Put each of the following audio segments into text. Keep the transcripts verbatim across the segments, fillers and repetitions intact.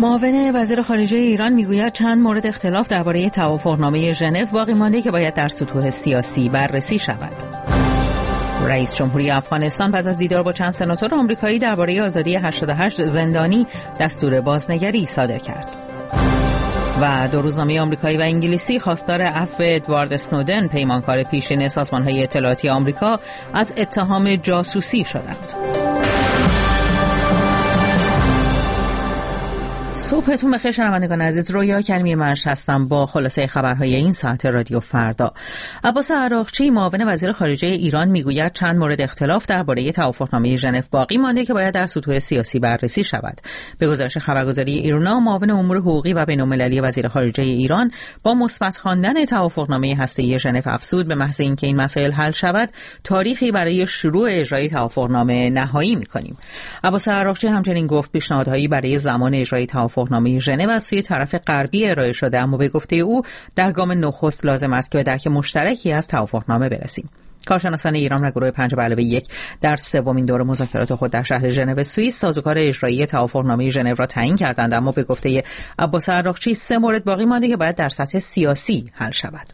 معاون وزیر خارجه ایران میگوید چند مورد اختلاف درباره توافقنامه ژنو باقی مانده که باید در سطوح سیاسی بررسی شود. رئیس جمهوری افغانستان پس از دیدار با چند سناتور آمریکایی درباره آزادی هشتاد و هشت زندانی دستور بازنگری صادر کرد. و دو روزنامه آمریکایی و انگلیسی خواستار عفو ادوارد اسنودن، پیمانکار پیشین سازمان‌های اطلاعاتی آمریکا، از اتهام جاسوسی شدند. صبحتون بخیر شنوندگان عزیز، رویا کریمی مرش هستم با خلاصه خبرهای این ساعت رادیو فردا. عباس عراقچی معاون وزیر خارجه ایران میگوید چند مورد اختلاف درباره توافقنامه ژنو باقی مانده که باید در سطوح سیاسی بررسی شود. به گزارش خبرگزاری ایرنا، معاون امور حقوقی و بین‌المللی وزیر خارجه ایران با مثبت خواندن توافقنامه هسته‌ای ژنو افزود به محض اینکه این مسائل حل شود تاریخی برای شروع اجرای توافقنامه نهایی می‌کنیم. عباس عراقچی همچنین گفت پیشنهادهایی برای زمان اجرای توافقنامه ژنو از سوی طرف غربی ارائه شده، اما به گفته او در گام نخست لازم است که به درک مشترکی از توافقنامه برسیم. کارشناسان ایران و گروه پنج به علاوه یک در سومین دور مذاکرات خود در شهر ژنو سوئیس سازوکار اجرایی توافقنامه ژنو را تعیین کردند، اما به گفته عباس عراقچی سه مورد باقی مانده که باید در سطح سیاسی حل شود.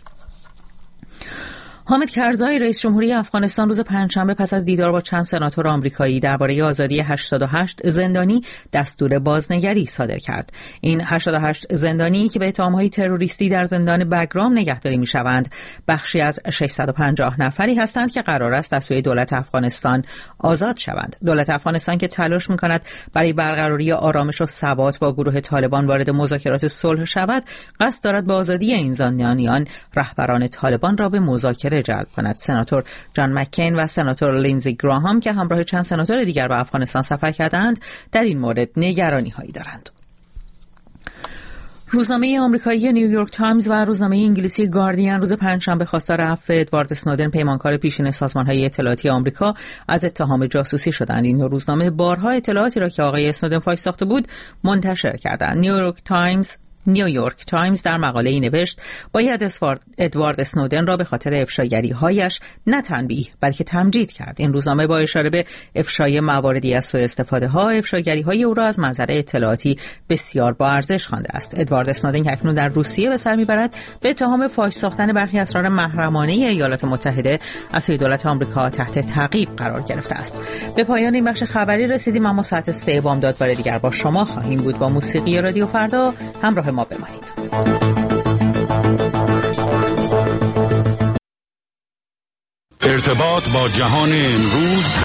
حامد کرزای رئیس جمهوری افغانستان روز پنجشنبه پس از دیدار با چند سناتور آمریکایی درباره آزادی هشتاد و هشت زندانی دستور بازنگری صادر کرد. این هشتاد و هشت زندانی که به اتهام‌های تروریستی در زندان بگرام نگهداری می‌شوند، بخشی از ششصد و پنجاه نفری هستند که قرار است از سوی دولت افغانستان آزاد شوند. دولت افغانستان که تلاش می‌کند برای برقراری آرامش و ثبات با گروه طالبان وارد مذاکرات صلح شود، قصد دارد با آزادی این زندانیان رهبران طالبان را به مذاکره جلب کند. سناتور جان مکین و سناتور لینزی گراهام که همراه چند سناتور دیگر به افغانستان سفر کردند در این مورد نگرانی هایی دارند. روزنامه آمریکایی نیویورک تایمز و روزنامه انگلیسی گاردین روز پنجشنبه خواستار عفو ادوارد اسنودن، پیمانکار پیشین سازمان‌های اطلاعاتی آمریکا، از اتهام جاسوسی شدند. این روزنامه بارها اطلاعاتی را که آقای اسنودن فاش ساخته بود منتشر کردند. نیویورک تایمز نیویورک تایمز در مقاله‌ای نوشت باید ادوارد اسنودن را به خاطر افشاگری‌هایش نه تنبیه بلکه تمجید کرد. این روزنامه با اشاره به افشای مواردی از سوء استفاده‌ها، افشاگری‌های او را از منظر اطلاعاتی بسیار با ارزش خوانده است. ادوارد اسنودن که اکنون در روسیه به سر میبرد، به اتهام فاش ساختن برخی اسرار محرمانه ایالات متحده از سوی دولت آمریکا تحت تعقیب قرار گرفته است. به پایان این بخش خبری رسیدیم، اما ساعت سه بامداد بار دیگر با شما خواهیم بود. با موسیقی رادیو فردا همراه ما بمانید. ارتباط با جهان امروز